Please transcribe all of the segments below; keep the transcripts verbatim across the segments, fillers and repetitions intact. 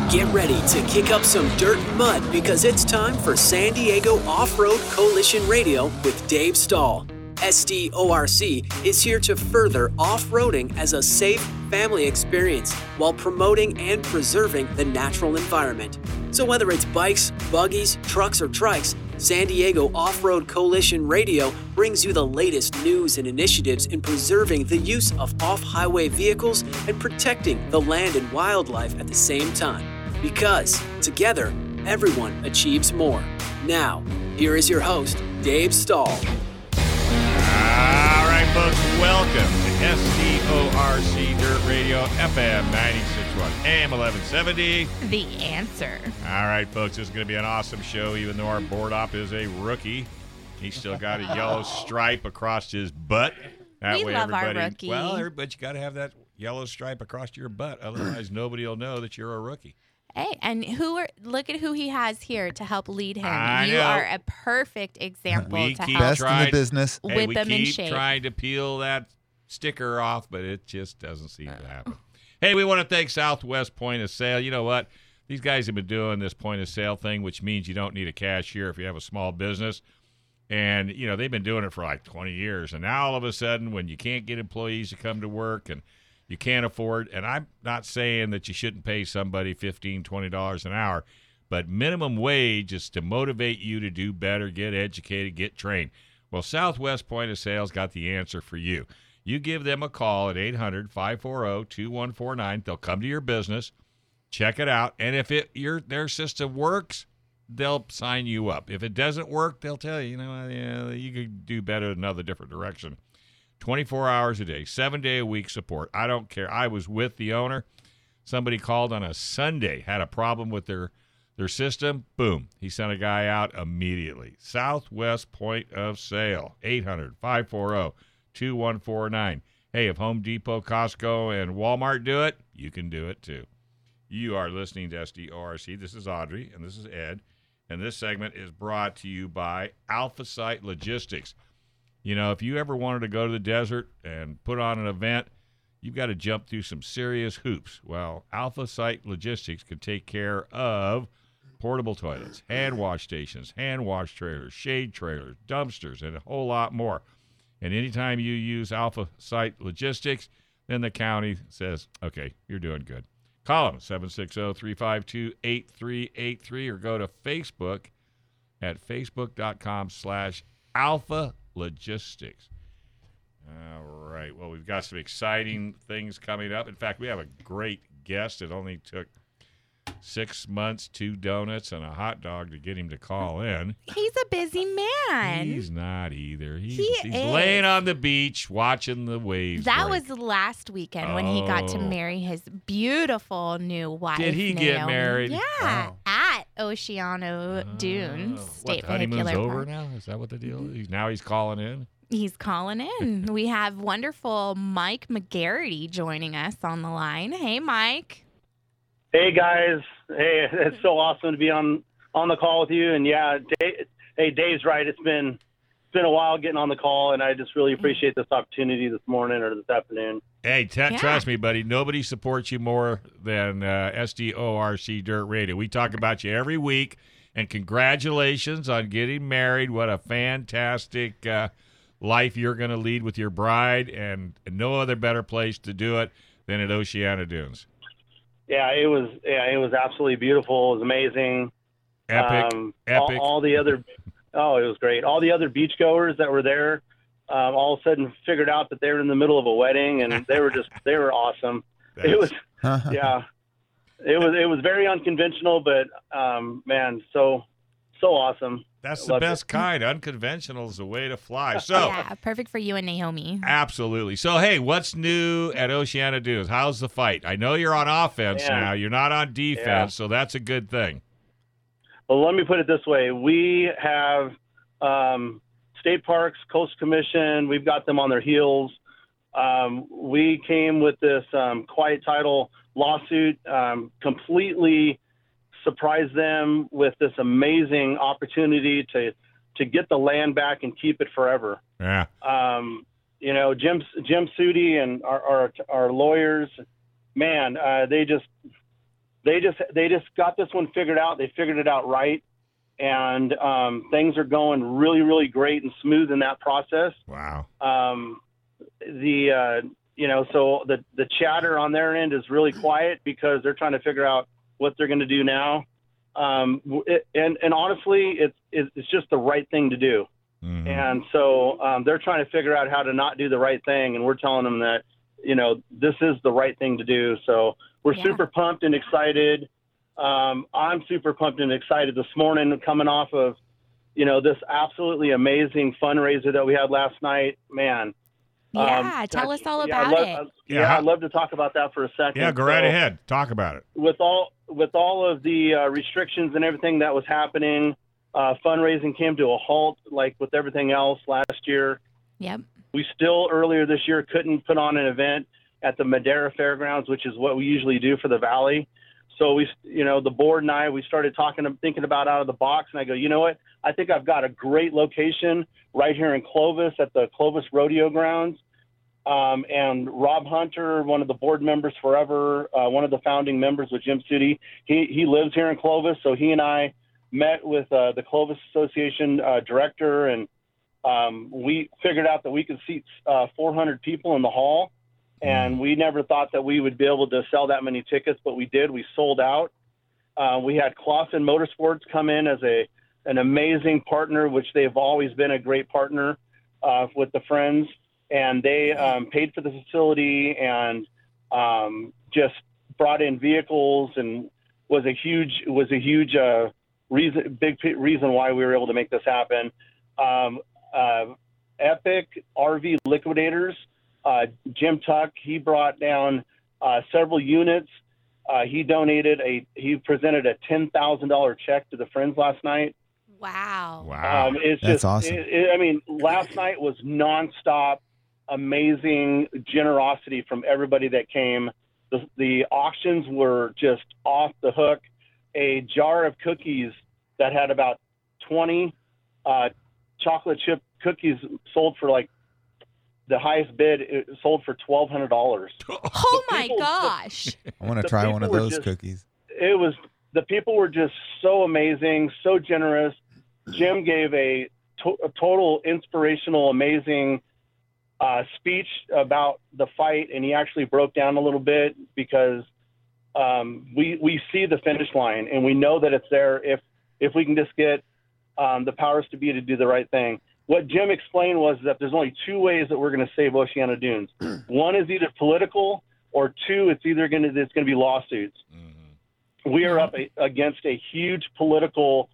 Get ready to kick up some dirt and mud because it's time for San Diego Off-Road Coalition Radio with Dave Stahl. S D O R C is here to further off-roading as a safe family experience while promoting and preserving the natural environment. So whether it's bikes, buggies, trucks, or trikes, San Diego Off-Road Coalition Radio brings you the latest news and initiatives in preserving the use of off-highway vehicles and protecting the land and wildlife at the same time. Because together, everyone achieves more. Now, here is your host, Dave Stahl. All right, folks, welcome to S D O R C Dirt Radio, F M ninety-six point one, A M eleven seventy. The Answer. All right, folks, this is going to be an awesome show, even though our board op is a rookie. He's still got a yellow stripe across his butt. That we way love everybody, our rookie. Well, everybody, you got to have that yellow stripe across your butt. Otherwise, nobody will know that you're a rookie. Hey, and who are look at who he has here to help lead him. I you know. are a perfect example We to keep help Best trying, in the business. Hey, whip we him in keep shape. trying to peel that sticker off, but it just doesn't seem to happen. Hey, we want to thank Southwest Point of Sale. You know what? These guys have been doing this point of sale thing, which means you don't need a cashier if you have a small business. And, you know, they've been doing it for like twenty years. And now all of a sudden, when you can't get employees to come to work and you can't afford, and I'm not saying that you shouldn't pay somebody fifteen dollars, twenty dollars an hour, but minimum wage is to motivate you to do better, get educated, get trained. Well, Southwest Point of Sale's got the answer for you. You give them a call at eight hundred, five four zero, two one four nine. They'll come to your business, check it out, and if it your their system works, they'll sign you up. If it doesn't work, they'll tell you, you know, yeah, you could do better in another different direction. twenty-four hours a day, seven day a week support. I don't care. I was with the owner. Somebody called on a Sunday, had a problem with their their system. Boom. He sent a guy out immediately. Southwest Point of Sale, eight hundred, five four zero, two one four nine. Hey, if Home Depot, Costco, and Walmart do it, you can do it too. You are listening to S D O R C. This is Audrey, and this is Ed. And this segment is brought to you by Alpha Site Logistics. You know, if you ever wanted to go to the desert and put on an event, you've got to jump through some serious hoops. Well, Alpha Site Logistics can take care of portable toilets, hand wash stations, hand wash trailers, shade trailers, dumpsters, and a whole lot more. And anytime you use Alpha Site Logistics, then the county says, okay, you're doing good. Call them, seven six zero, three five two, eight three eight three, or go to Facebook at facebook.com slash Alpha Logistics. All right. Well, we've got some exciting things coming up. In fact, we have a great guest. It only took six months, two donuts, and a hot dog to get him to call in. He's a busy man. He's not either. He's, He he's is. laying on the beach watching the waves That break. was last weekend when he got to Oh. marry his beautiful new wife. Did he get Naomi. married? Yeah, Wow. at Oceano Dunes Oh. State What, the honeymoon's Vehicular over Park. now? Is that what the deal is? He's, now he's calling in? He's calling in. We have wonderful Mike McGarity joining us on the line. Hey, Mike. Hey guys, hey, it's so awesome to be on on the call with you. And yeah, Dave, hey, Dave's right. It's been it's been a while getting on the call, and I just really appreciate this opportunity this morning or this afternoon. Hey, t- Yeah. trust me, buddy. Nobody supports you more than uh, S D O R C Dirt Radio. We talk about you every week, and congratulations on getting married. What a fantastic uh, life you're going to lead with your bride, and, and no other better place to do it than at Oceano Dunes. Yeah, it was yeah, it was absolutely beautiful. It was amazing. Epic, Um, epic. All, all the other, oh, it was great. All the other beachgoers that were there, um, all of a sudden figured out that they were in the middle of a wedding, and they were just they were awesome. It was yeah, it was it was very unconventional, but um, man, so so awesome. That's the Loved best it. kind. Unconventional is the way to fly. So, Yeah, perfect for you and Naomi. absolutely. So, hey, what's new at Oceano Dunes? How's the fight? I know you're on offense Yeah. now. You're not on defense, Yeah. so that's a good thing. Well, let me put it this way: we have um, state parks, coast commission. We've got them on their heels. Um, we came with this um, quiet title lawsuit, um, completely surprised them with this amazing opportunity to to get the land back and keep it forever. Yeah. Um, you know, Jim Jim Sudi and our our, our lawyers, man, uh, they just they just they just got this one figured out. They figured it out right, and um, things are going really, really great and smooth in that process. Wow. Um, the uh, you know, so the the chatter on their end is really quiet because they're trying to figure out what they're going to do now. Um, it, and and honestly, it's it's just the right thing to do. Mm-hmm. And so um, they're trying to figure out how to not do the right thing, and we're telling them that, you know, this is the right thing to do. So we're Yeah. super pumped and excited. Um, I'm super pumped and excited this morning, coming off of, you know, this absolutely amazing fundraiser that we had last night. Man. Yeah, um, tell us all yeah, about I'd love, it. Yeah, Yeah. I'd love to talk about that for a second. Yeah, go right So, ahead. Talk about it. With all with all of the uh, restrictions and everything that was happening, uh, fundraising came to a halt, like with everything else last year. Yep. We still earlier this year couldn't put on an event at the Madera Fairgrounds, which is what we usually do for the Valley. So we, you know, the board and I, we started talking, thinking about out of the box, and I go, you know what? I think I've got a great location right here in Clovis at the Clovis Rodeo Grounds. Um, and Rob Hunter, one of the board members forever, uh, one of the founding members with Jim Sudi, he, he lives here in Clovis. So he and I met with uh, the Clovis Association uh, director, and um, we figured out that we could seat uh, four hundred people in the hall. And we never thought that we would be able to sell that many tickets, but we did. We sold out. Uh, we had Clausen Motorsports come in as a an amazing partner, which they've always been a great partner uh, with the Friends. And they um, paid for the facility and um, just brought in vehicles and was a huge was a huge uh, reason, big reason why we were able to make this happen. Um, uh, Epic R V Liquidators, uh, Jim Tuck, he brought down uh, several units. Uh, he donated a he presented a ten thousand dollar check to the Friends last night. Wow. Wow. Um, it's That's just, awesome. It, it, I mean, last night was nonstop, amazing generosity from everybody that came. The, the auctions were just off the hook. A jar of cookies that had about twenty uh, chocolate chip cookies sold for like the highest bid. It sold for twelve hundred dollars. Oh my people- gosh. I want to The try one of people were those just- cookies. It was the people were just so amazing, so generous. Jim gave a, to, a total inspirational, amazing uh, speech about the fight, and he actually broke down a little bit because um, we we see the finish line, and we know that it's there if if we can just get um, the powers to be to do the right thing. What Jim explained was that there's only two ways that we're going to save Oceana Dunes. One is either political, or two, it's either going to it's going to be lawsuits. Mm-hmm. We are up a, against a huge political,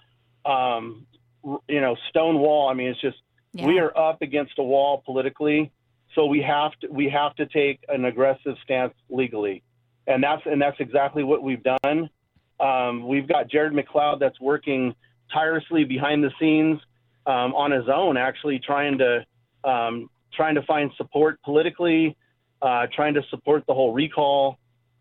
um, you know, stone wall. I mean, it's just Yeah. we are up against a wall politically, so we have to we have to take an aggressive stance legally, and that's and that's exactly what we've done. Um, we've got Jared McLeod that's working tirelessly behind the scenes um, on his own, actually trying to um, trying to find support politically, uh, trying to support the whole recall.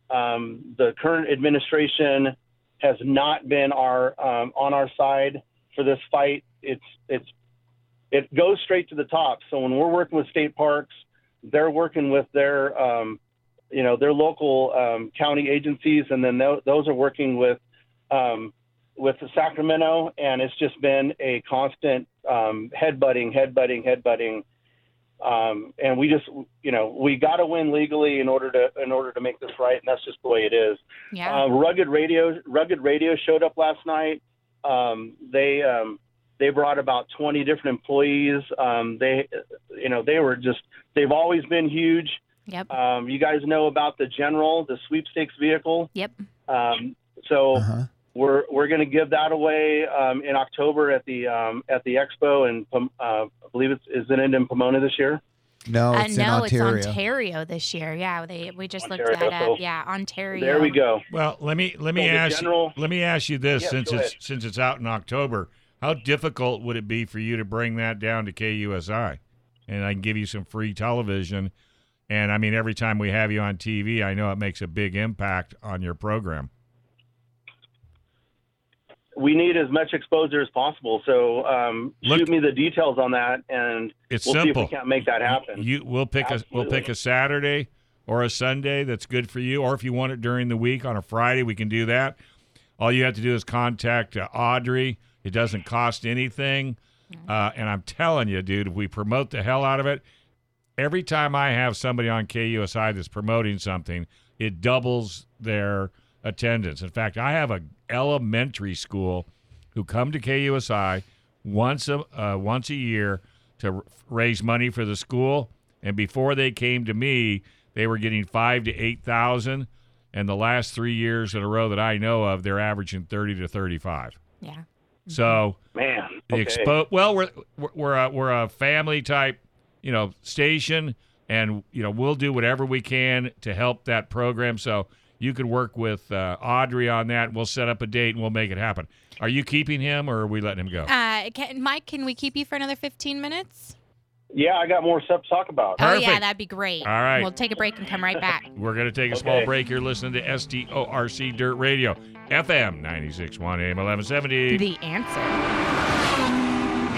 Um, the current administration has not been our um, on our side for this fight. It's it's it goes straight to the top. So when we're working with state parks, they're working with their um, you know their local um, county agencies, and then th- those are working with um, with Sacramento, and it's just been a constant um, headbutting, headbutting, headbutting. Um, and we just, you know, we got to win legally in order to in order to make this right, and that's just the way it is. Yeah. Uh, Rugged Radio, Rugged Radio showed up last night. Um, they um, they brought about twenty different employees. Um, they, you know, they were just they've always been huge. Yep. Um, you guys know about the General, the sweepstakes vehicle. Yep. Um, so Uh-huh. we're we're going to give that away um, in October at the um, at the expo, and uh, I believe it's is it in Pomona this year. No, Uh, it's no, in Ontario. it's Ontario this year. Yeah, they we just Ontario, looked that up. so Yeah, Ontario. There we go. Well, let me let me So the ask general- you, let me ask you this Yeah, since go it's ahead. since it's out in October, how difficult would it be for you to bring that down to K U S I? And I can give you some free television. And I mean, every time we have you on T V, I know it makes a big impact on your program. We need as much exposure as possible. So um, Look- shoot me the details on that, and It's we'll see simple. if we can't make that happen. You we'll pick a we'll pick Absolutely. a Saturday. or a Sunday that's good for you, or if you want it during the week on a Friday, we can do that. All you have to do is contact uh, Audrey. It doesn't cost anything. Uh, and I'm telling you, dude, if we promote the hell out of it, every time I have somebody on K U S I that's promoting something, it doubles their attendance. In fact, I have a elementary school who come to K U S I once a uh, once a year to r- raise money for the school. And before they came to me, they were getting five to eight thousand. And the last three years in a row that I know of, they're averaging thirty to thirty-five. Yeah. So Man, the okay. expo. Well, we're we're a, we're a family type, you know, station, and you know we'll do whatever we can to help that program. So you can work with uh, Audrey on that. We'll set up a date and we'll make it happen. Are you keeping him or are we letting him go? Uh, can, Mike, can we keep you for another fifteen minutes? Yeah, I got more stuff to talk about. Oh, yeah, Perfect. that'd be great. All right. We'll take a break and come right back. We're going to take a small Okay. break. You're listening to S T O R C Dirt Radio, F M ninety-six point one, A M eleven seventy. The answer.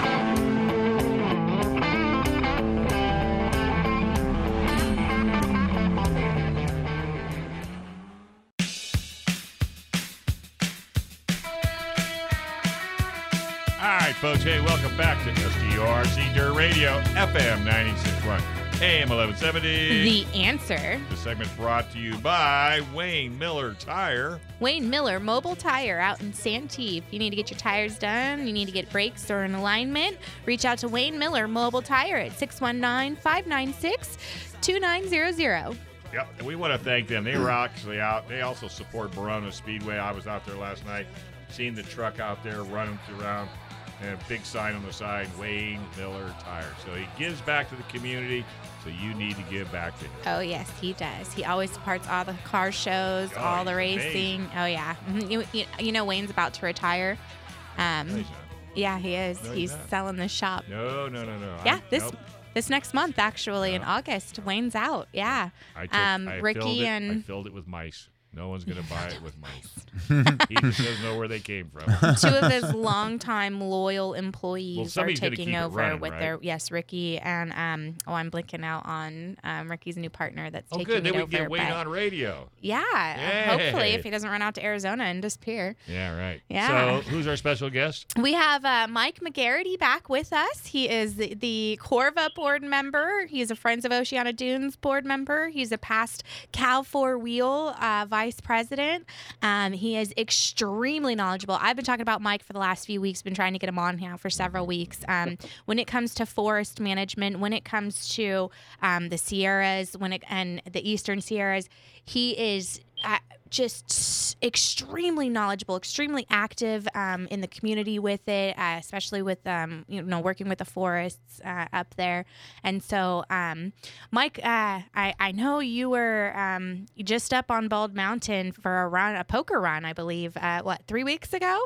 All right, folks. Hey, welcome back to S T O R C Dirt Radio, F M ninety-six point one, A M eleven seventy. The answer. The segment brought to you by Wayne Miller Tire. Wayne Miller Mobile Tire out in Santee. If you need to get your tires done, you need to get brakes or an alignment, reach out to Wayne Miller Mobile Tire at six one nine, five nine six, two nine zero zero. Yep, and we want to thank them. They were actually out. They also support Verona Speedway. I was out there last night, seeing the truck out there running around, and a big sign on the side, Wayne Miller Tire. So he gives back to the community, so you need to give back to him. Oh, yes, he does. He always supports all the car shows, Oh, all the he's racing. amazing. Oh, yeah. Mhm. You, you, you know Wayne's about to retire. Um, No, he's not. yeah, he is. No, he's he's not. selling the shop. No, no, no, no. Yeah, I, this nope. this next month, actually, in No. August, Wayne's out. Yeah. I took, um, I Ricky filled it, I and- filled it with mice. No one's going to buy it with mice. He just doesn't know where they came from. Two of his longtime loyal Well, employees are somebody's gonna taking keep it over running, with right? their yes, Ricky and um oh I'm blinking out on um Ricky's new partner that's Oh, taking good. Then it we over. can get Wayne but on radio. yeah, hopefully Yay. if he doesn't run out to Arizona and disappear. Yeah, right. Yeah. So who's our special guest? We have uh, Mike McGarity back with us. He is the, the Corva board member. He's a Friends of Oceana Dunes board member. He's a past Cal Four Wheel uh, vice president. Um, he is extremely knowledgeable. I've been talking about Mike for the last few weeks, been trying to get him on now for several weeks. Um, when it comes to forest management, when it comes to um, the Sierras, when it, and the Eastern Sierras, he is uh, just extremely knowledgeable, extremely active um, in the community with it, uh, especially with um, you know working with the forests uh, up there. And so, um, Mike, uh, I I know you were um, just up on Bald Mountain for a run, a poker run, I believe. Uh, what three weeks ago?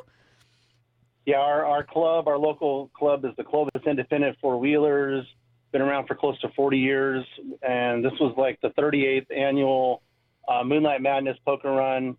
Yeah, our, our club, our local club is the Clovis Independent Four Wheelers. Been around for close to forty years, and this was like the thirty-eighth annual uh, Moonlight Madness poker run.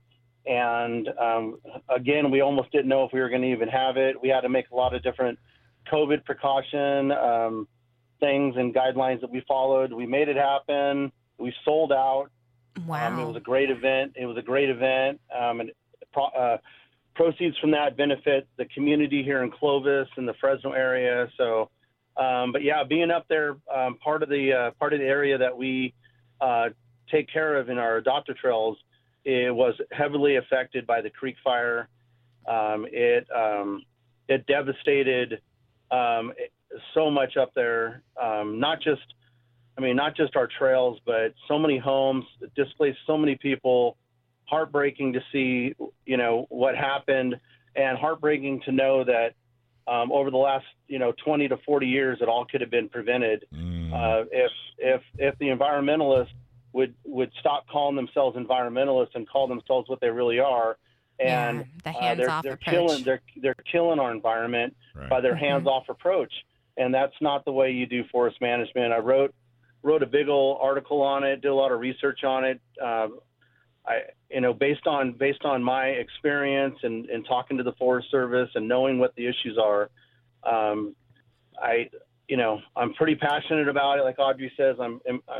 And um, again, we almost didn't know if we were going to even have it. We had to make a lot of different COVID precaution um, things and guidelines that we followed. We made it happen. We sold out. Wow. Um, it was a great event. It was a great event. Um, and pro- uh, proceeds from that benefit the community here in Clovis and the Fresno area. So, um, but yeah, being up there, um, part of the uh, part of the area that we uh, take care of in our adopter trails, it was heavily affected by the Creek Fire. Um, it um, it devastated um, so much up there. Um, not just, I mean, not just our trails, but so many homes, displaced so many people. Heartbreaking to see, you know, what happened, and heartbreaking to know that um, over the last, you know, twenty to forty years, it all could have been prevented Mm. uh, if if if the environmentalists would would stop calling themselves environmentalists and call themselves what they really are. And yeah, the uh, hands-off they're, they're approach. killing they're they're killing our environment Right. by their Mhm. hands-off approach, and that's not the way you do forest management. I wrote wrote a big old article on it, did a lot of research on it. Uh, I, you know, based on based on my experience and, and talking to the Forest Service and knowing what the issues are, um, I, you know, I'm pretty passionate about it. Like Audrey says, I'm I'm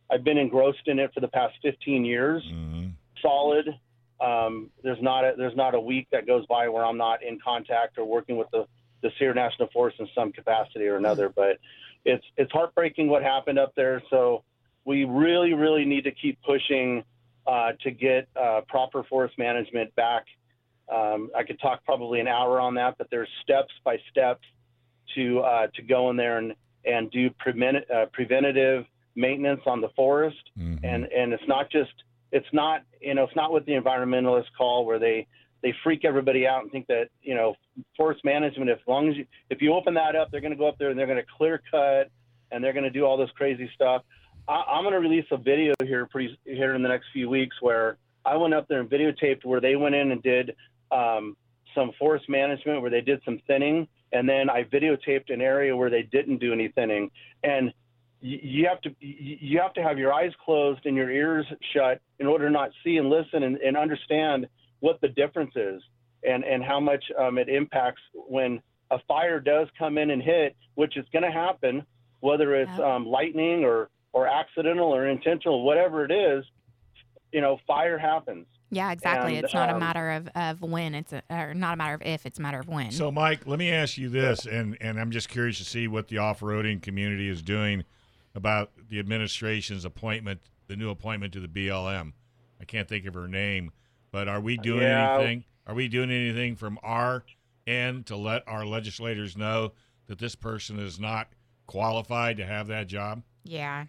I've been engrossed in it for the past fifteen years, Mm-hmm. solid. Um, there's not a, there's not a week that goes by where I'm not in contact or working with the, the Sierra National Forest in some capacity or another. But it's it's heartbreaking what happened up there. So we really, really need to keep pushing uh, to get uh, proper forest management back. Um, I could talk probably an hour on that, but there's steps by steps to uh, to go in there and, and do prevent, uh, preventative maintenance on the forest. Mm-hmm. And, and it's not just, it's not, you know, it's not what the environmentalists call where they, they freak everybody out and think that, you know, forest management, as long as you, if you open that up, they're going to go up there and they're going to clear cut and they're going to do all this crazy stuff. I, I'm going to release a video here pretty here in the next few weeks where I went up there and videotaped where they went in and did um, some forest management, where they did some thinning. And then I videotaped an area where they didn't do any thinning. And you have to you have to have your eyes closed and your ears shut in order to not see and listen and, and understand what the difference is and, and how much um, it impacts when a fire does come in and hit, which is going to happen, whether it's Yeah. um, lightning or, or accidental or intentional, whatever it is, you know, fire happens. Yeah, exactly. And, it's not um, a matter of, of when, it's a, or not a matter of if, it's a matter of when. So, Mike, let me ask you this, and, and I'm just curious to see what the off-roading community is doing about the administration's appointment, the new appointment to the B L M. I can't think of her name, but are we doing Yeah. anything? Are we doing anything from our end to let our legislators know that this person is not qualified to have that job? yeah.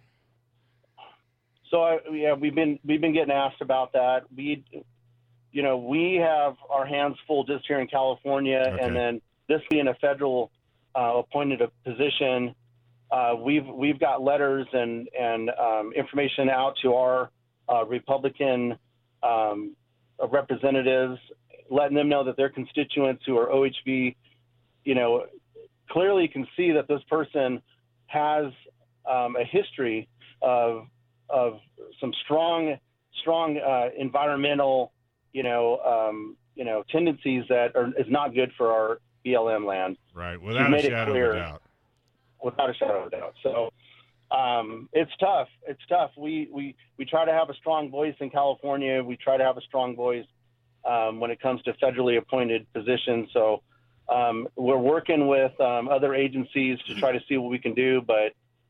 So I, yeah, we've been we've been getting asked about that. We, you know, we have our hands full just here in California, Okay. and then this being a federal uh, appointed a position, uh, we've we've got letters and and um, information out to our uh, Republican um, representatives, letting them know that their constituents who are O H V, you know, clearly can see that this person has um, a history of of some strong, strong uh, environmental, you know, um, you know, tendencies that are is not good for our B L M land. Right, without a made it shadow clear. of a doubt. Without a shadow of a doubt. So um, it's tough. It's tough. We, we we try to have a strong voice in California. We try to have a strong voice um, when it comes to federally appointed positions. So um, we're working with um, other agencies to try to see what we can do. But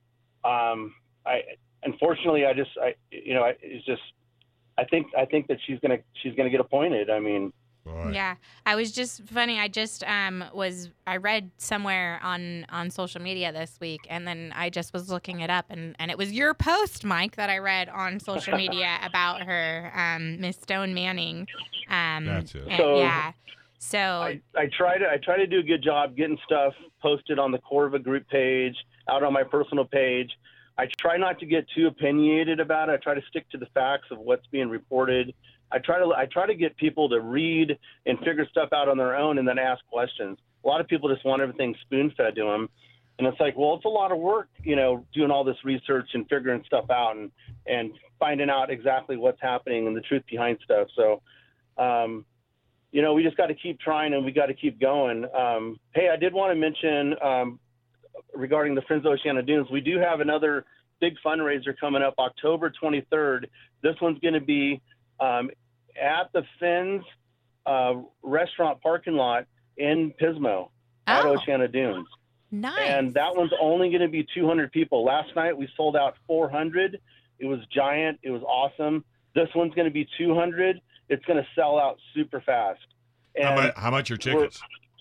um, I. Unfortunately, I just, I, you know, I, it's just, I think, I think that she's gonna, she's gonna get appointed. I mean, Boy. Yeah, I was just funny. I just um was I read somewhere on on social media this week, and then I just was looking it up, and and it was your post, Mike, that I read on social media about her, um, Miss Stone Manning. Um, That's it. and- So- yeah. So I, I try to, I try to do a good job getting stuff posted on the Corva group page, out on my personal page. I try not to get too opinionated about it. I try to stick to the facts of what's being reported. I try to I try to get people to read and figure stuff out on their own and then ask questions. A lot of people just want everything spoon-fed to them. And it's like, well, it's a lot of work, you know, doing all this research and figuring stuff out and, and finding out exactly what's happening and the truth behind stuff. So, um, you know, we just got to keep trying and we got to keep going. Um, hey, I did want to mention um, regarding the Friends of Oceana Dunes, we do have another big fundraiser coming up October twenty-third. This one's going to be um, at the Fins uh, restaurant parking lot in Pismo at Oh. Oceana Dunes. nice. And that one's only going to be two hundred people. Last night we sold out four hundred. It was giant. It was awesome. This one's going to be two hundred. It's going to sell out super fast. How And much, how much are tickets?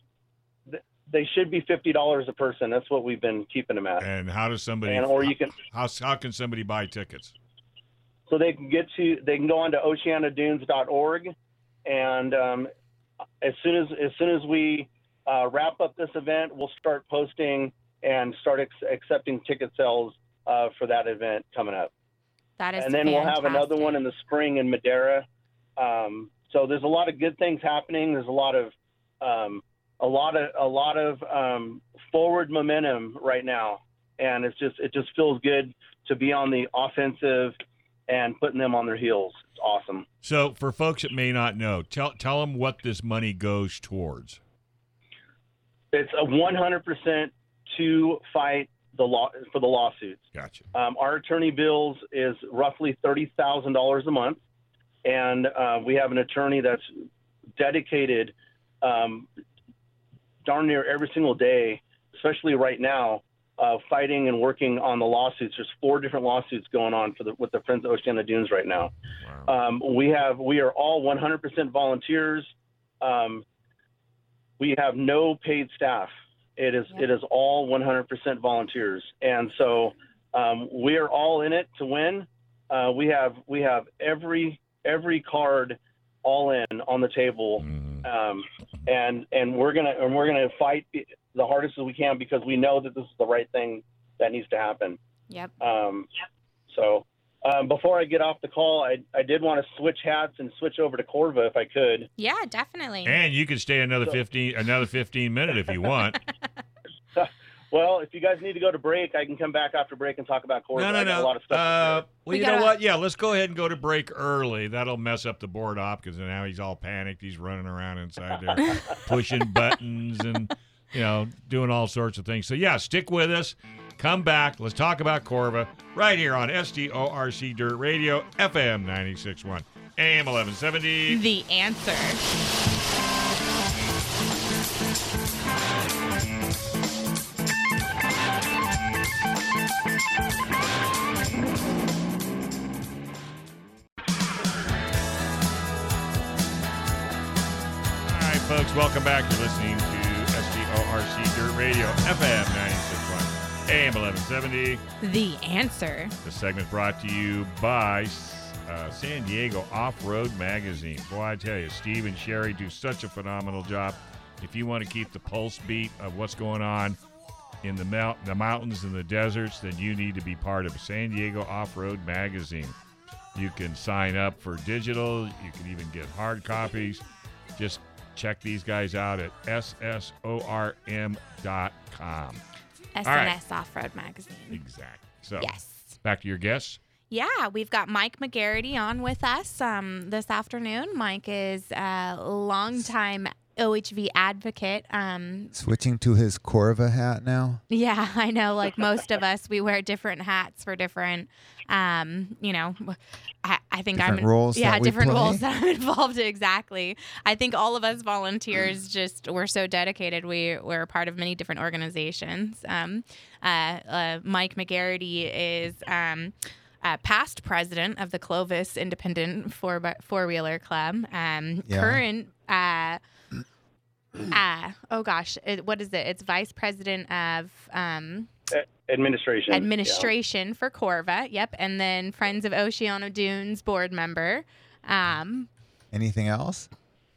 they should be fifty dollars a person. That's what we've been keeping them at. And how does somebody, And or you can, how, how can somebody buy tickets? so they can get to, they can go on to oceana dunes dot org, and um, as soon as as soon as we uh, wrap up this event, we'll start posting and start ex- accepting ticket sales uh, for that event coming up. that is And then we'll have another fantastic. one in the spring in Madera. Um, so there's a lot of good things happening. There's a lot of um, a lot of a lot of um, forward momentum right now, and it's just it just feels good to be on the offensive and putting them on their heels. It's awesome. So for folks that may not know, tell tell them what this money goes towards. It's a one hundred percent to fight the law for the lawsuits. Gotcha. Um, our attorney bills is roughly thirty thousand dollars a month, and uh, we have an attorney that's dedicated um, darn near every single day, especially right now, uh, fighting and working on the lawsuits. There's four different lawsuits going on for the with the Friends of Oceana Dunes right now. Wow. Um, we have we are all one hundred percent volunteers. Um, we have no paid staff. It is Yep. it is all one hundred percent volunteers, and so um, we are all in it to win. Uh, we have we have every every card all in on the table, Mhm. um, and and we're gonna and we're gonna fight the hardest as we can because we know that this is the right thing that needs to happen. Yep. Um, so um, before I get off the call, I I did want to switch hats and switch over to Corva if I could. Yeah, definitely. And you can stay another So- fifteen another fifteen minute if you want. Well, if you guys need to go to break, I can come back after break and talk about Corva. No, no, I got no. a lot of stuff to Uh, say. well, We you gotta- know what? Yeah, let's go ahead and go to break early. That'll mess up the board op because now he's all panicked. He's running around inside there, pushing buttons and, you know, doing all sorts of things. So, yeah, stick with us. Come back. Let's talk about Corva right here on S D O R C Dirt Radio, F M ninety-six point one, A M eleven seventy. The answer. All right, folks, welcome back. You're listening to S D O R C Dirt Radio, F M ninety-six point one, A M eleven seventy. The answer. The segment brought to you by uh, San Diego Off-Road Magazine. Boy, I tell you, Steve and Sherry do such a phenomenal job. If you want to keep the pulse beat of what's going on in the, mount, the mountains and the deserts, then you need to be part of San Diego Off-Road Magazine. You can sign up for digital. You can even get hard copies. Just check these guys out at S S O R M dot com. S right. N S Off-Road Magazine. Exactly. So, Yes. back to your guests. Yeah, we've got Mike McGarity on with us um, this afternoon. Mike is a longtime O H V advocate. Um, Switching to his Corva hat now. yeah, I know. Like most of us, we wear different hats for different, um, you know, I, I think Different I'm roles Yeah, that we different play. roles that I'm involved in. Exactly. I think all of us volunteers just we're so dedicated. We we're a part of many different organizations. Um, uh, uh, Mike McGarity is. Um, Uh, past president of the Clovis Independent Four Four Wheeler Club. Um, Yeah. Current, uh, uh, oh gosh, it, what is it? It's vice president of um, Administration. administration for Corva. Yep, and then Friends of Oceana Dunes board member. Um, Anything else?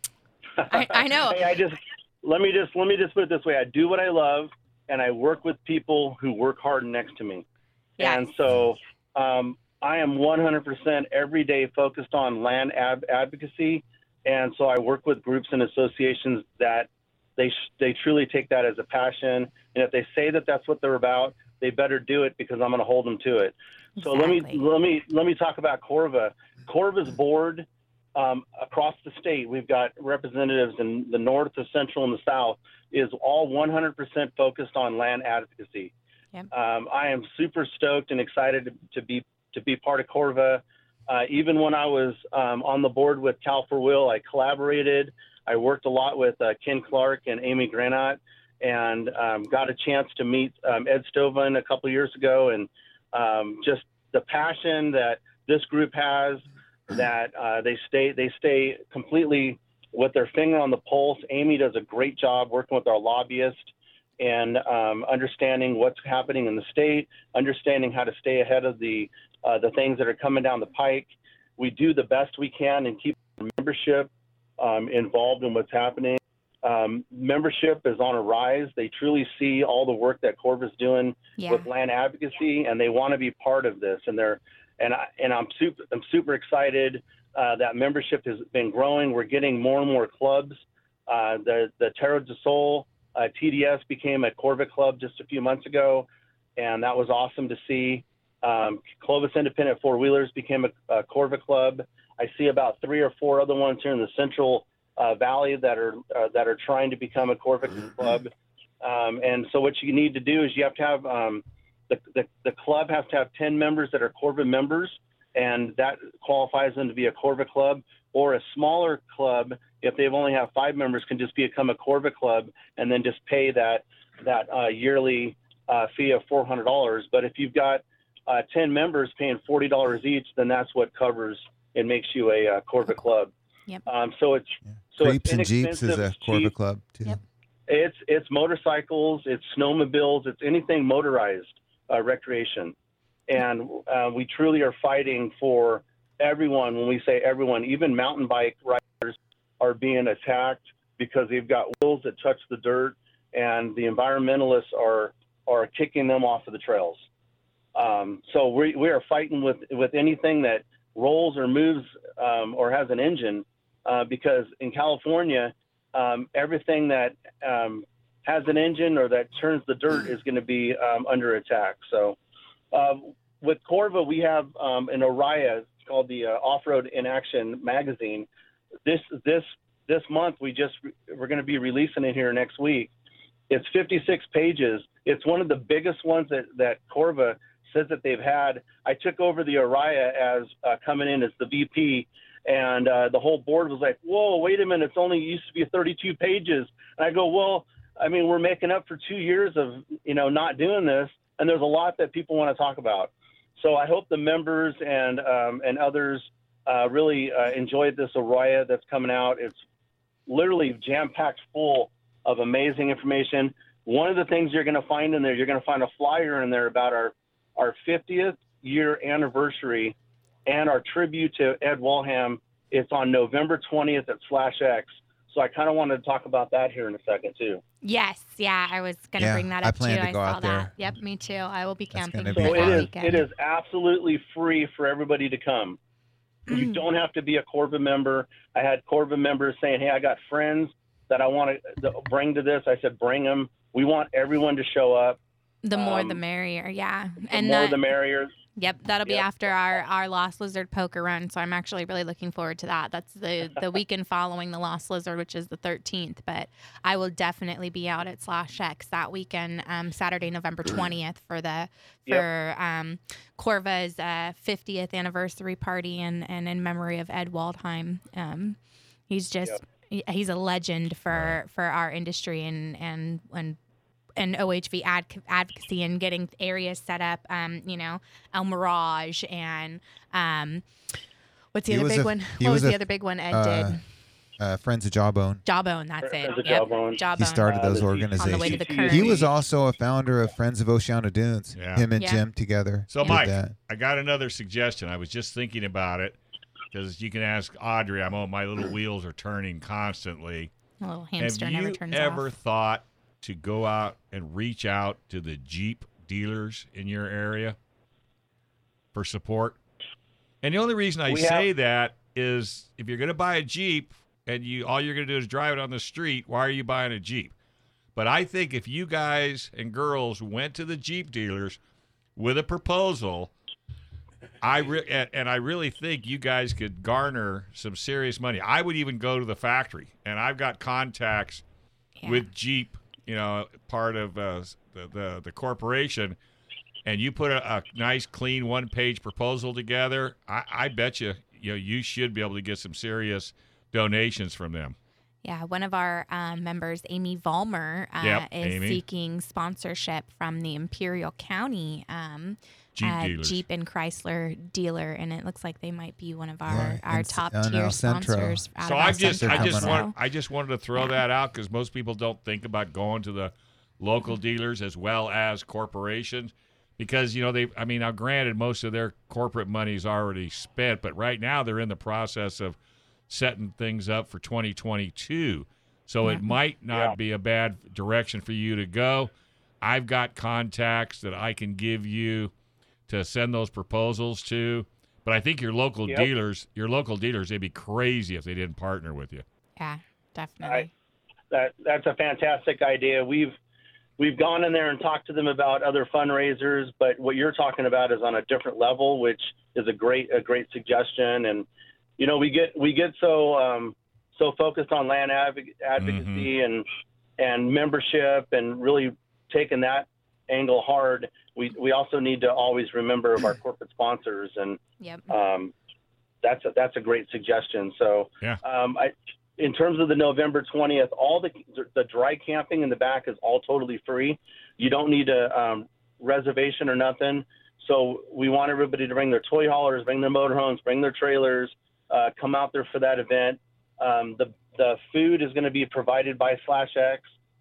I, I know. Hey, I just let me just let me just put it this way: I do what I love, and I work with people who work hard next to me. Yes. And so um, I am one hundred percent every day focused on land ab- advocacy, and so I work with groups and associations that they sh- they truly take that as a passion, and if they say that that's what they're about, they better do it because I'm going to hold them to it. So let me Exactly. let me let me talk about Corva. Corva's board um, across the state, we've got representatives in the north, the central, and the south, is all one hundred percent focused on land advocacy. Yep. Um, I am super stoked and excited to, to be to be part of Corva. Uh, even when I was um, on the board with Cal for Will, I collaborated. I worked a lot with uh, Ken Clark and Amy Granat, and um, got a chance to meet um, Ed Stoven a couple years ago, and um, just the passion that this group has, that uh, they stay they stay completely with their finger on the pulse. Amy does a great job working with our lobbyists and um, understanding what's happening in the state, understanding how to stay ahead of the uh, the things that are coming down the pike. We do the best we can and keep our membership um, involved in what's happening. Um, membership is on a rise. They truly see all the work that Corva's doing Yeah. with land advocacy, and they want to be part of this. And they're and I and I'm super I'm super excited uh, that membership has been growing. We're getting more and more clubs. Uh, the the Terra del Sol uh, T D S became a Corva club just a few months ago, and that was awesome to see. Um, Clovis Independent Four Wheelers became a, a Corva club. I see about three or four other ones here in the Central uh, Valley that are uh, that are trying to become a Corva club. Um, and so what you need to do is you have to have um, the, the the club has to have ten members that are Corva members, and that qualifies them to be a Corva club. Or a smaller club, if they've only have five members, can just become a Corva club and then just pay that that uh, yearly uh, fee of four hundred dollars. But if you've got uh, ten members paying forty dollars each, then that's what covers and makes you a, uh Corva club. Yep. Um, so it's Yeah. so Creeps it's and Jeeps is inexpensive, a it's Corva cheap. club too. Yep. It's it's motorcycles, it's snowmobiles, it's anything motorized uh, recreation, and uh, we truly are fighting for everyone. When we say everyone, even mountain bike riders are being attacked because they've got wheels that touch the dirt, and the environmentalists are are kicking them off of the trails. Um, so we we are fighting with with anything that rolls or moves um, or has an engine, uh, because in California, um, everything that um, has an engine or that turns the dirt is going to be um, under attack. So uh, with Corva, we have um, an Oriya called the uh, Off-Road in Action magazine. This this this month we just we're going to be releasing it here next week. It's fifty-six pages. It's one of the biggest ones that that Corva says that they've had. I took over the Oriya as uh, coming in as the V P, and uh, the whole board was like, "Whoa, wait a minute! It's only used to be thirty-two pages." And I go, "Well, I mean, we're making up for two years of you know not doing this, and there's a lot that people want to talk about." So I hope the members and um, and others uh, really uh, enjoyed this Oriya that's coming out. It's literally jam-packed full of amazing information. One of the things you're going to find in there, you're going to find a flyer in there about our, our fiftieth year anniversary and our tribute to Ed Walham. It's on November twentieth at Slash X. So I kind of wanted to talk about that here in a second, too. Yes, yeah, I was going to Yeah, bring that I up plan too. to go I saw out there. that. Yep, me too. I will be That's camping gonna for be So that it is, weekend. it is absolutely free for everybody to come. You don't have to be a Corva member. I had Corva members saying, "Hey, I got friends that I want to bring to this." I said, "Bring them. We want everyone to show up. The more the um, merrier, yeah. The and more that, the merrier." Yep, that'll be Yep. after our, our Lost Lizard poker run. So I'm actually really looking forward to that. That's the, the weekend following the Lost Lizard, which is the thirteenth. But I will definitely be out at Slash X that weekend, um, Saturday, November twentieth, for the for um, Corva's uh, fiftieth anniversary party and, and in memory of Ed Waldheim. Um, he's just he- he's a legend for, for our industry and and and. and O H V ad- advocacy and getting areas set up, um, you know, El Mirage and um, what's the He other was big a- one? he What was was the a- other big one Ed uh, did? Uh, Friends of Jawbone. Jawbone, that's it. Friends of Yep. Jawbone. Jawbone. He started Uh, those the- organizations. On the way to the current. He was also a founder of Friends of Oceana Dunes. Yeah. Him and Yeah. Jim together. So, did Mike, that. I got another suggestion. I was just thinking about it because you can ask Audrey. I'm on my little wheels are turning constantly. A little hamster Have never you turns ever off. thought to go out and reach out to the Jeep dealers in your area for support? And the only reason I We say have- that is if you're going to buy a Jeep and you all you're going to do is drive it on the street, why are you buying a Jeep? But I think if you guys and girls went to the Jeep dealers with a proposal, I re- and, and I really think you guys could garner some serious money. I would even go to the factory, and I've got contacts Yeah. with Jeep, you know, part of uh, the, the the corporation, and you put a, a nice, clean, one-page proposal together. I, I bet you, you know, you should be able to get some serious donations from them. Yeah, one of our um, members, Amy Vollmer, uh, Yep, is Amy. seeking sponsorship from the Imperial County um, Jeep uh, dealers. Jeep and Chrysler dealer, and it looks like they might be one of our, Yeah, our and- top and tier El Centro. sponsors. out So of El I just, Centro I just coming want, also. I just wanted to throw Yeah. that out because most people don't think about going to the local dealers as well as corporations, because you know they. I mean, now granted, most of their corporate money is already spent, but right now they're in the process of setting things up for twenty twenty-two. So it might not Yeah. be a bad direction for you to go. I've got contacts that I can give you to send those proposals to, but I think your local Yep. dealers, your local dealers, they'd be crazy if they didn't partner with you. Yeah, definitely. That that's a fantastic idea. We've we've gone in there and talked to them about other fundraisers, but what you're talking about is on a different level, which is a great a great suggestion. And you know, we get we get so um, so focused on land adv- advocacy and and membership and really taking that angle hard we we also need to always remember of our corporate sponsors, and Yep. um, that's a, that's a great suggestion. So, Yeah. um, I, in terms of the November twentieth, all the the dry camping in the back is all totally free. You don't need a um, reservation or nothing. So we want everybody to bring their toy haulers, bring their motorhomes, bring their trailers, uh, come out there for that event. Um, the the food is going to be provided by Slash X.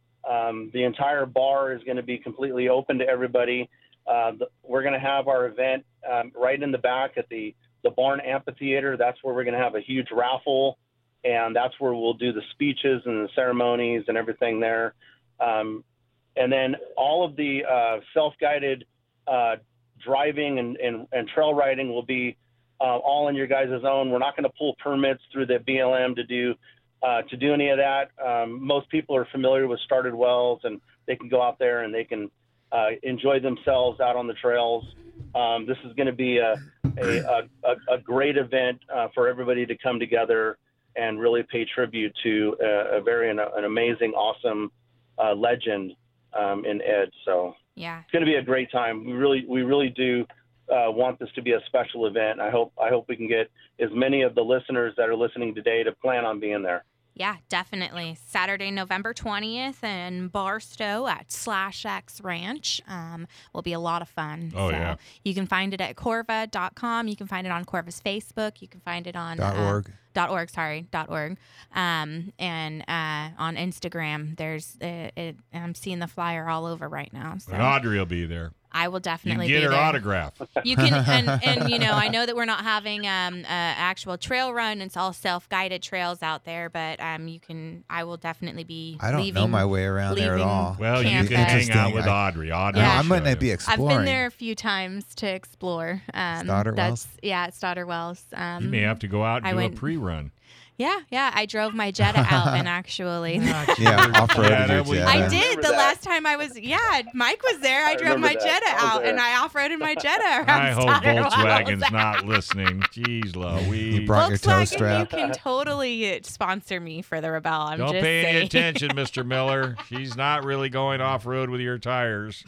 Um, the entire bar is going to be completely open to everybody. Uh, the, we're going to have our event um, right in the back at the, the barn amphitheater. That's where we're going to have a huge raffle, and that's where we'll do the speeches and the ceremonies and everything there. Um, and then all of the uh, self-guided uh, driving and, and, and trail riding will be uh, all in your guys' own. We're not going to pull permits through the B L M to do Uh, to do any of that. Um, most people are familiar with Started Wells, and they can go out there and they can uh, enjoy themselves out on the trails. Um, this is going to be a, a, a, a great event uh, for everybody to come together and really pay tribute to a, a very an, an amazing, awesome uh, legend um, in Ed. So Yeah. it's going to be a great time. We really, we really do uh, want this to be a special event. I hope, I hope we can get as many of the listeners that are listening today to plan on being there. Yeah, definitely. Saturday, November twentieth in Barstow at Slash X Ranch. Um, will be a lot of fun. Oh, so yeah. You can find it at corva dot com. You can find it on Corva's Facebook. You can find it on Dot uh, org. Dot org, sorry, dot org. Um, and uh, on Instagram, there's uh, it, I'm seeing the flyer all over right now. So And Audrey will be there. I will You can definitely get be her there. autograph. You can, and, and you know, I know that we're not having um, a actual trail run. It's all self-guided trails out there, but um, you can. I will definitely be. I don't leaving, know my way around there at leaving all. Well, you camp can there. hang out Interesting. with I- Audrey. Audrey Yeah. will I might show not you. be I've exploring. been there a few times to explore. Um, Stoddard that's, Wells? Yeah, it's Stoddard Wells. Um, You may have to go out and I do went- a pre-run. Yeah, yeah. I drove my Jetta out, and actually. Yeah, off-roaded Yeah, your that would- Jetta. I I did. remember The that. last time I was, yeah, Mike was there. I, I drove my remember that. Jetta I was out, there. and I off-roaded my Jetta around I hope Stoddard Wells. Volkswagen's not listening. Jeez Louise. You brought your toe Volkswagen, strap. you can totally sponsor me for the Rebel. I'm Don't just pay any saying. attention, Mister Miller. She's not really going off-road with your tires.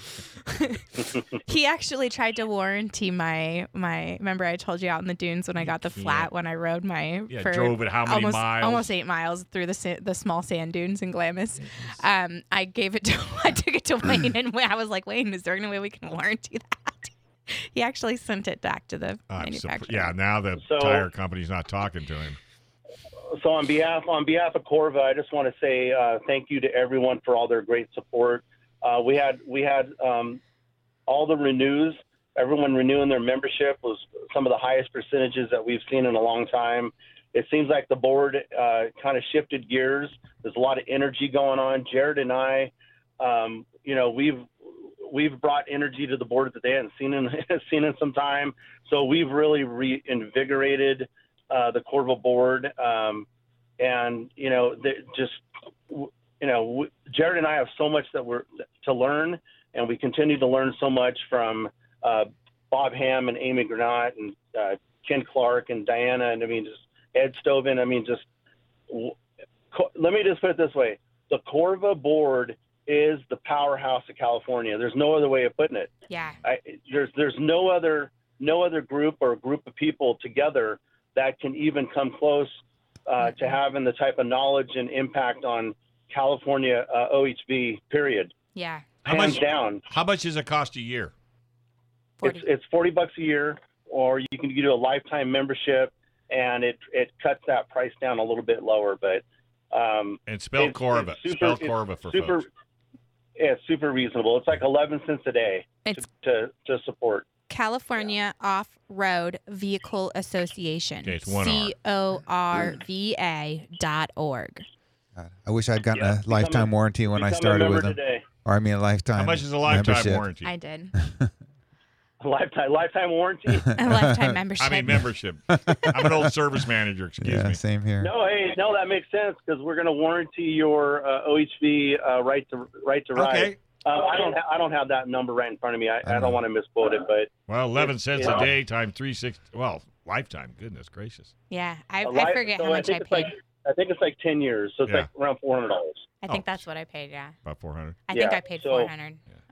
He actually tried to warranty my my. Remember, I told you out in the dunes when I got the can't. flat when I rode my. Yeah, for drove it how many almost, miles? Almost eight miles through the sa- the small sand dunes in Glamis. Um, I gave it to I took it to Wayne, and I was like, Wayne, is there any way we can warranty that? He actually sent it back to the I'm surp- manufacturer. yeah, now the So- tire company's not talking to him. So on behalf on behalf of Corva, I just want to say uh, thank you to everyone for all their great support. Uh, we had we had um, all the renews. Everyone renewing their membership was some of the highest percentages that we've seen in a long time. It seems like the board uh, kind of shifted gears. There's a lot of energy going on. Jared and I, um, you know, we've we've brought energy to the board that they hadn't seen in seen in some time. So we've really reinvigorated uh, the Corva board, um, and you know, just you know, Jared and I have so much that we're to learn, and we continue to learn so much from uh, Bob Ham and Amy Granat and uh, Ken Clark and Diana, and I mean, just Ed Stovin. I mean, just let me just put it this way: the Corva board is the powerhouse of California. There's no other way of putting it. Yeah. I, there's there's no other no other group or group of people together that can even come close uh, to having the type of knowledge and impact on California uh, O H V. Period. Yeah. How Hands much? down. How much does it cost a year? forty. It's it's forty bucks a year, or you can do a lifetime membership, and it it cuts that price down a little bit lower. But um, And spell it's- Corva. it's super- spell it's Corva for super, folks. Yeah, it's super reasonable. It's like eleven cents a day to, It's to to support. California Off-Road Vehicle Association. Okay, it's one C O R V A dot org. God, I wish I'd gotten Yeah, a become lifetime a- warranty when I Become a started member with them. today. Or I mean a lifetime How much is a lifetime membership. warranty? I did. Lifetime lifetime warranty. A lifetime membership. I mean membership. I'm an old service manager. Excuse Yeah, me. same here. No, hey, no, that makes sense because we're going to warranty your uh, O H V uh, right to right to ride. Okay. Um, I don't ha- I don't have that number right in front of me. I, I know. don't want to misquote it, but Well, eleven cents Yeah. a day times three sixty. Well, lifetime. Goodness gracious. Yeah, I, a I li- forget so how much I think it's paid. Like, I think it's like ten years, so it's Yeah. like around four hundred dollars. I think Oh. that's what I paid. Yeah, About four hundred. I think Yeah, I paid so- four hundred.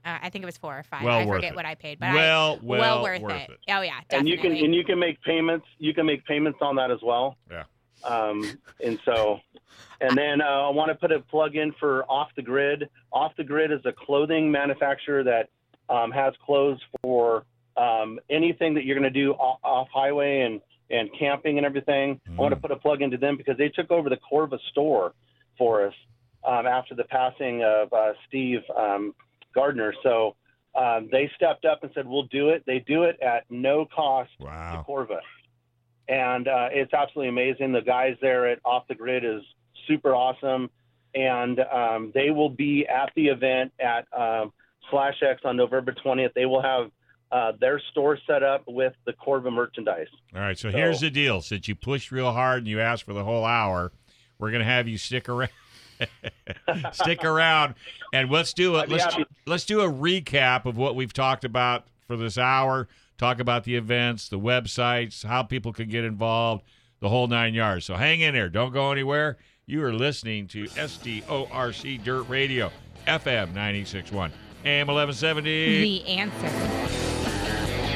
Uh, I think it was four or five. Well I worth forget it. what I paid, but well, I, well, well worth, worth it. it. Oh yeah, And definitely. you can and you can make payments. You can make payments on that as well. Yeah. Um, and so, and then uh, I want to put a plug in for Off the Grid. Off the Grid is a clothing manufacturer that um, has clothes for um, anything that you're going to do off, off highway and, and camping and everything. Mm. I want to put a plug into them because they took over the Corva store for us um, after the passing of uh, Steve um, Gardner. So um, they stepped up and said, we'll do it. They do it at no cost Wow. to Corva. And uh, it's absolutely amazing. The guys there at Off the Grid is super awesome. And um, they will be at the event at um, Slash X on November twentieth. They will have uh, their store set up with the Corva merchandise. All right, so, So- here's the deal. Since you pushed real hard and you asked for the whole hour, we're going to have you stick around. stick around, and let's do it. I'd be Let's, happy. let's do a recap of what we've talked about for this hour. Talk about the events, the websites, how people can get involved, the whole nine yards. So hang in there. Don't go anywhere. You are listening to S D O R C Dirt Radio, F M ninety-six point one, A M eleven seventy. The answer.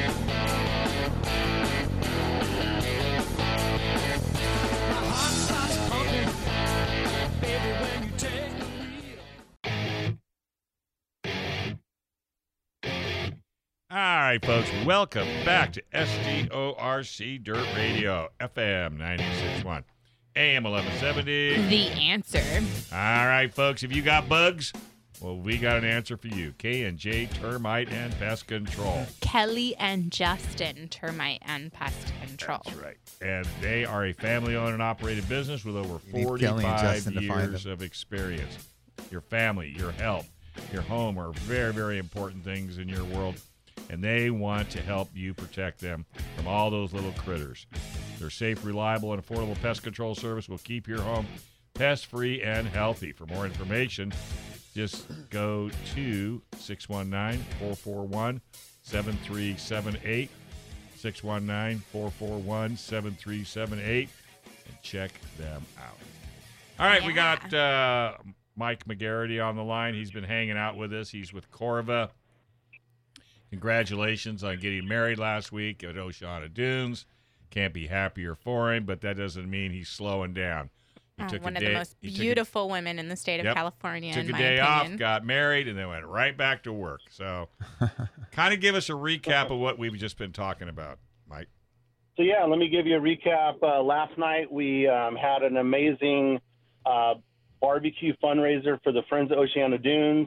All right, folks, welcome back to S D O R C Dirt Radio, F M ninety-six point one, A M eleven seventy. The answer. All right, folks, if you got bugs, well, we got an answer for you. K and J Termite and Pest Control. Kelly and Justin, Termite and Pest Control. That's right. And they are a family-owned and operated business with over You need Kelly and forty-five Justin to find years them. of experience. Your family, your health, your home are very, very important things in your world, and they want to help you protect them from all those little critters. Their safe, reliable, and affordable pest control service will keep your home pest-free and healthy. For more information, just go to six one nine, four four one, seven three seven eight, six one nine, four four one, seven three seven eight, and check them out. All right, we got uh, Mike McGarity on the line. He's been hanging out with us. He's with Corva. Congratulations on getting married last week at Oceana Dunes. Can't be happier for him, but that doesn't mean he's slowing down. He Oh, took one a of day, the most he took a- beautiful women in the state of Yep. California, took in a my day opinion. off, got married, and then went right back to work. So kind of give us a recap of what we've just been talking about, Mike. So, yeah, let me give you a recap. Uh, last night we um, had an amazing uh, barbecue fundraiser for the Friends of Oceana Dunes.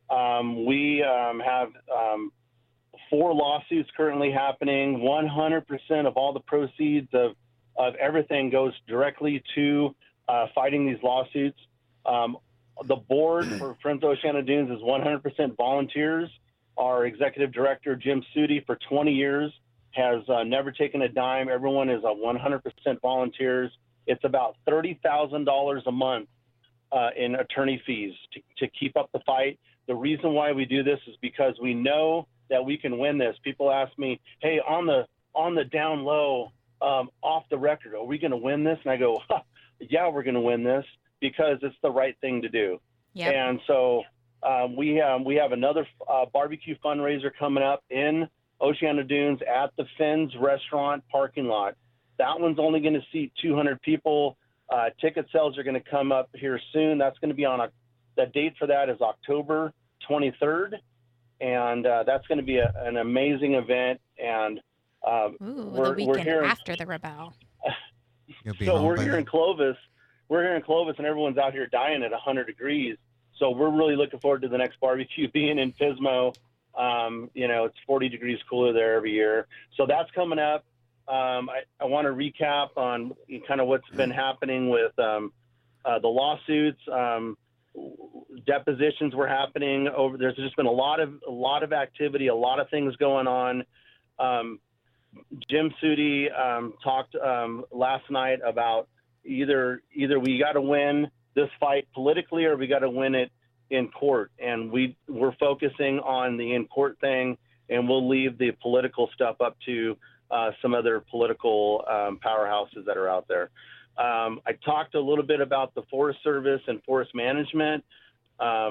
Um, we um, have um, four lawsuits currently happening. one hundred percent of all the proceeds of, of everything goes directly to uh, fighting these lawsuits. Um, the board for Friends of Oceana Dunes is one hundred percent volunteers. Our executive director, Jim Sudi, for twenty years, has uh, never taken a dime. Everyone is a one hundred percent volunteers. It's about thirty thousand dollars a month uh, in attorney fees to, to keep up the fight. The reason why we do this is because we know that we can win this. People ask me, hey, on the on the down low, um, off the record, are we going to win this? And I go, huh, yeah, we're going to win this because it's the right thing to do. Yep. And so um, we, um, we have another uh, barbecue fundraiser coming up in Oceana Dunes at the Finn's Restaurant parking lot. That one's only going to seat two hundred people. Uh, ticket sales are going to come up here soon. That's going to be on a, the date for that is October twenty-third. And uh, that's going to be a, an amazing event. And uh, Ooh, we're, the we're weekend here. after the rebel. You'll be So home we're by here then. in Clovis. We're here in Clovis, and everyone's out here dying at one hundred degrees. So we're really looking forward to the next barbecue being in Pismo. Um, you know, it's forty degrees cooler there every year. So that's coming up. Um, I, I want to recap on kind of what's been happening with um, uh, the lawsuits. Um, depositions were happening over. There's just been a lot of a lot of activity, a lot of things going on. Um, Jim Sudi um, talked um, last night about either either we got to win this fight politically or we got to win it in court, and we we're focusing on the in court thing, and we'll leave the political stuff up to uh, some other political um, powerhouses that are out there. Um, I talked a little bit about the Forest Service and forest management. Um,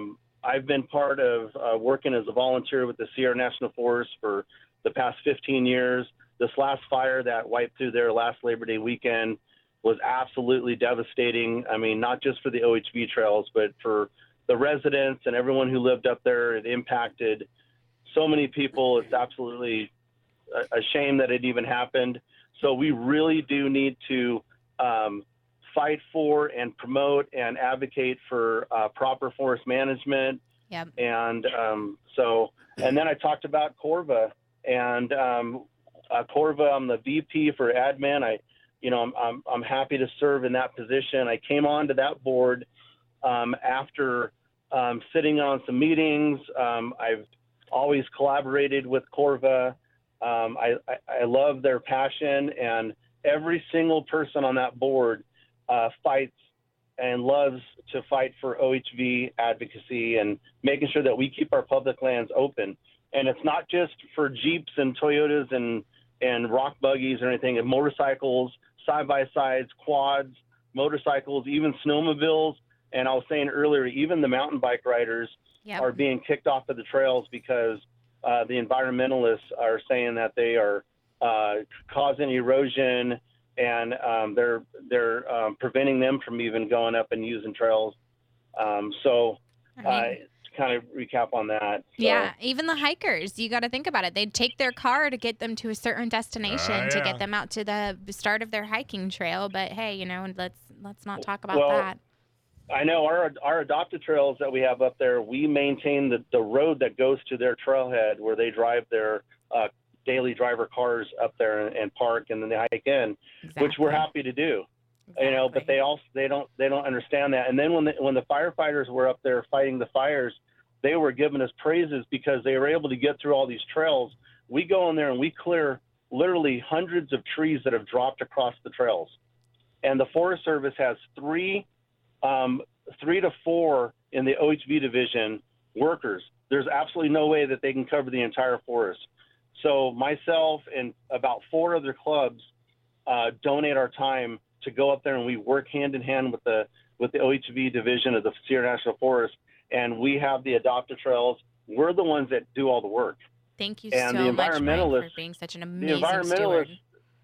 I've been part of uh, working as a volunteer with the Sierra National Forest for the past fifteen years. This last fire that wiped through there last Labor Day weekend was absolutely devastating. I mean, not just for the O H V trails, but for the residents and everyone who lived up there. It impacted so many people. It's absolutely a, a shame that it even happened. So we really do need to um, fight for and promote and advocate for uh, proper forest management. Yep. And um, so, and then I talked about Corva and um, uh, Corva. I'm the V P for admin. I, you know, I'm, I'm, I'm happy to serve in that position. I came onto that board um, after um, sitting on some meetings. Um, I've always collaborated with Corva. Um, I, I, I love their passion, and every single person on that board uh, fights and loves to fight for O H V advocacy and making sure that we keep our public lands open. And it's not just for Jeeps and Toyotas and, and rock buggies or anything, and motorcycles, side-by-sides, quads, motorcycles, even snowmobiles. And I was saying earlier, even the mountain bike riders Yep. are being kicked off of the trails because uh, the environmentalists are saying that they are uh, causing erosion, and um, they're they're um, preventing them from even going up and using trails. Um, so I uh, mean- to kind of recap on that. So, Yeah, even the hikers, you got to think about it. They'd take their car to get them to a certain destination Ah, to yeah. get them out to the start of their hiking trail. But hey, you know, let's let's not talk about Well, that. I know our our adopted trails that we have up there, we maintain the, the road that goes to their trailhead where they drive their uh, daily driver cars up there and, and park, and then they hike in, which we're Exactly. happy to do. You know, but Exactly. they also they don't they don't understand that. And then when the, when the firefighters were up there fighting the fires, they were giving us praises because they were able to get through all these trails. We go in there and we clear literally hundreds of trees that have dropped across the trails, and the Forest Service has three. Um, three to four in the O H V division workers. There's absolutely no way that they can cover the entire forest. So myself and about four other clubs uh, donate our time to go up there, and we work hand in hand with the with the O H V division of the Sierra National Forest, and we have the adopted trails. We're the ones that do all the work. Thank you and so the much, Mike, for environmentalists- being such an The amazing environmentalists, steward.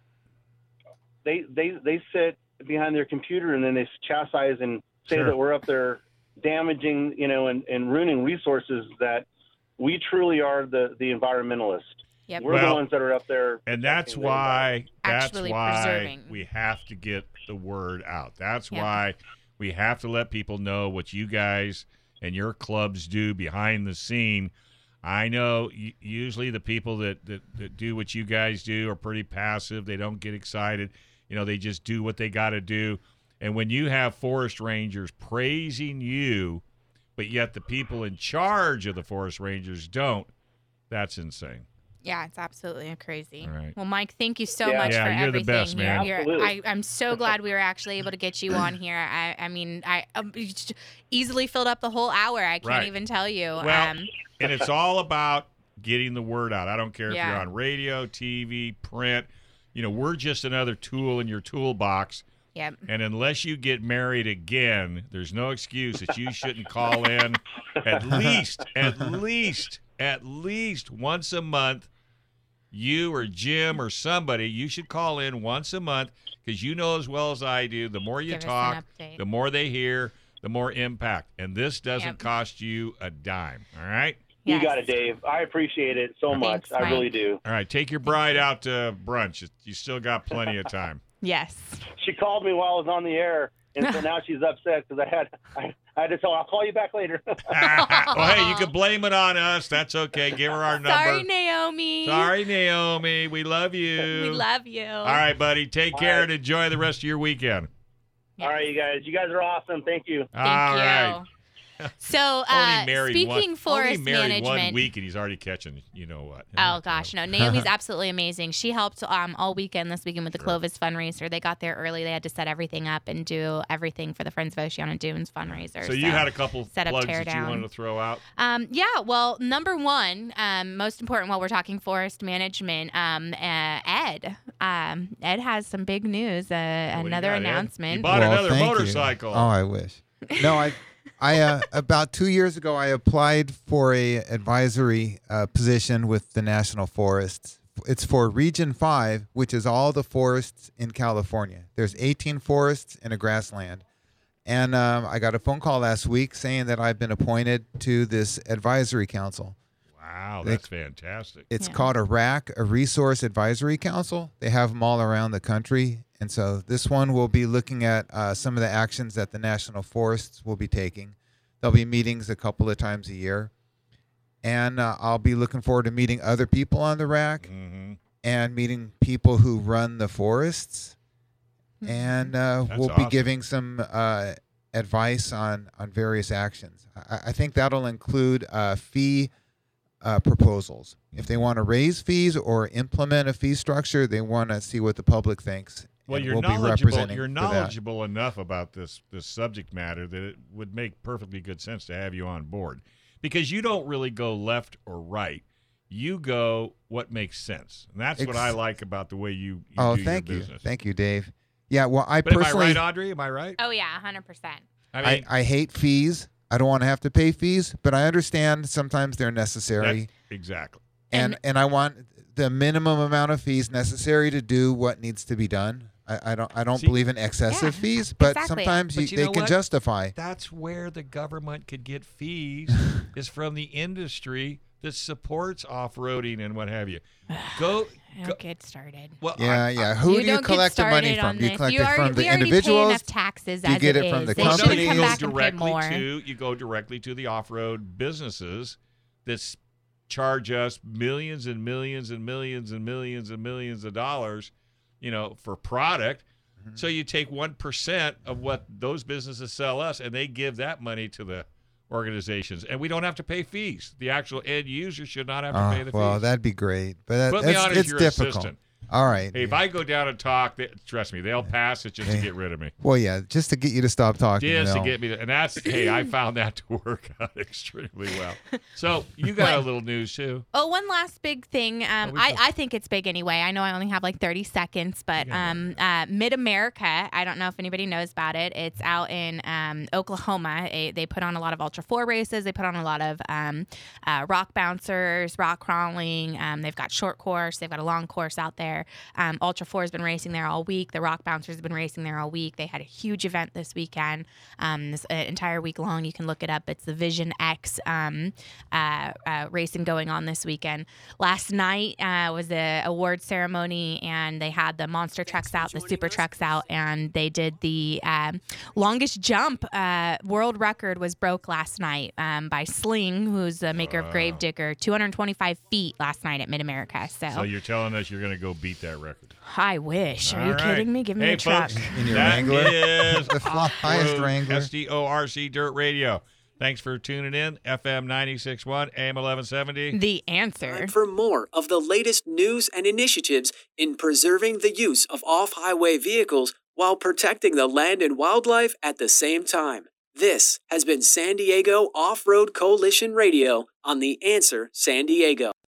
they, they, they sit behind their computer and then they chastise and say Sure. that we're up there damaging, you know, and, and ruining resources that we truly are the, the environmentalists. Yep. We're Well, the ones that are up there. And that's protecting the environment. why that's Actually why preserving. we have to get the word out. That's Yeah. why we have to let people know what you guys and your clubs do behind the scene. I know u- usually the people that, that, that do what you guys do are pretty passive. They don't get excited. You know, they just do what they got to do. And when you have forest rangers praising you, but yet the people in charge of the forest rangers don't, that's insane. Yeah, it's absolutely crazy. All right. Well, Mike, thank you so Yeah. much Yeah, for you're the everything. best, here. man. You're- Absolutely. I, I'm so glad we were actually able to get you on here. I, I mean, I um, you just easily filled up the whole hour. I can't Right. even tell you. Well, um, and it's all about getting the word out. I don't care if Yeah. you're on radio, T V, print. You know, we're just another tool in your toolbox. yep. And unless you get married again, there's no excuse that you shouldn't call in at least, at least, at least once a month. You or Jim or somebody, you should call in once a month because you know as well as I do, the more you Give us an talk, update. the more they hear, the more impact. And this doesn't Yep. cost you a dime. All right? You Yes. got it, Dave. I appreciate it so Thanks, much. I Mike. really do. All right, take your bride out to brunch. You still got plenty of time. Yes. She called me while I was on the air, and so now she's upset because I had I, I had to tell her, I'll call you back later. Well, hey, you can blame it on us. That's okay. Give her our number. Sorry, Naomi. Sorry, Naomi. We love you. We love you. All right, buddy. Take All care right. and enjoy the rest of your weekend. All right, you guys. You guys are awesome. Thank you. Thank All you. right. So, uh, Only married speaking one, forest only married one management. week and he's already catching. You know what? Oh gosh, no. Naomi's absolutely amazing. She helped um, all weekend this weekend with the Clovis fundraiser. They got there early. They had to set everything up and do everything for the Friends of Oceana Dunes fundraiser. So you had a couple set up, plugs tear that you down. wanted to throw out. Um, yeah, well, number one, um, most important while we're talking forest management, um, uh, Ed. Um, Ed has some big news. Uh, What do you another got, Ed? announcement. You bought Well, another thank you. motorcycle. Oh, I wish. No, I I uh, about two years ago, I applied for a advisory uh, position with the National Forests. It's for Region Five, which is all the forests in California. There's eighteen forests and a grassland. And um, I got a phone call last week saying that I've been appointed to this advisory council. Wow, that's fantastic. It's Yeah. called a R A C, a Resource Advisory Council. They have them all around the country. And so this one will be looking at uh, some of the actions that the National Forests will be taking. There'll be meetings a couple of times a year. And uh, I'll be looking forward to meeting other people on the R A C Mm-hmm. and meeting people who run the forests. And uh, That's we'll awesome. be giving some uh, advice on, on various actions. I, I think that'll include uh, fee uh, proposals. If they want to raise fees or implement a fee structure, they want to see what the public thinks. Well, and you're we'll be knowledgeable. representing You're for that. knowledgeable enough about this this subject matter that it would make perfectly good sense to have you on board, because you don't really go left or right. You go what makes sense, and that's what I Ex- like about the way you, you Oh, do thank your you. business. Thank you, Dave. Yeah, well, I But am I personally, right, Audrey? Am I right? Oh yeah, one hundred percent. I I, mean, I hate fees. I don't want to have to pay fees, but I understand sometimes they're necessary. that's- exactly. and and I want the minimum amount of fees necessary to do what needs to be done. I, I don't I don't See- believe in excessive Yeah, fees, but exactly. sometimes But you, you they know can what? justify. That's where the government could get fees is from the industry that supports off-roading and what have you. Go, Don't go get started. well, Yeah, I- yeah. Who do you don't collect get the money started from? on Do you this. collect you it already, from the we already individuals? pay enough taxes Do you as get it it from is. the They Well, no, shouldn't you come go back and pay directly more. to you go directly to the off-road businesses that s- charge us millions and millions and millions and millions and millions of dollars, you know, for product. Mm-hmm. So you take one percent of what those businesses sell us, and they give that money to the organizations, and we don't have to pay fees. The actual end user should not have to Oh, pay the well, fees. that'd be great, but that, Put me that's, on as it's your difficult. assistant. All right. Hey, if I go down and talk, they, trust me, they'll pass it just to Hey. get rid of me. Well, yeah, just to get you to stop talking. Just you to know. get me to, and that's, hey, I found that to work out extremely well. So you got a What? little news too. Oh, one last big thing. Um, we I, go. I think it's big anyway. I know I only have like thirty seconds, but Yeah. um, uh, Mid America, I don't know if anybody knows about it. It's out in um, Oklahoma. A, they put on a lot of Ultra four races. They put on a lot of um, uh, rock bouncers, rock crawling. Um, they've got short course. They've got a long course out there. Um, Ultra four has been racing there all week. The rock bouncers have been racing there all week. They had a huge event this weekend, um, this uh, entire week long. You can look it up. It's the Vision X um, uh, uh, racing going on this weekend. Last night uh, was the award ceremony, and they had the monster trucks out, the super trucks out, and they did the um, longest jump. Uh, world record was broke last night um, by Sling, who's the maker of Wow. Gravedigger, two hundred twenty-five feet last night at Mid America. So, So you're telling us you're going to go beat that record? I wish. Are All you right. kidding me? Give me Hey, a truck. folks, In your that Wrangler? is The fly- highest Off-Road Wrangler. S D O R C Dirt Radio. Thanks for tuning in. F M ninety-six point one, A M eleven seventy. The answer. Time for more of the latest news and initiatives in preserving the use of off-highway vehicles while protecting the land and wildlife at the same time. This has been San Diego Off-Road Coalition Radio on The Answer San Diego.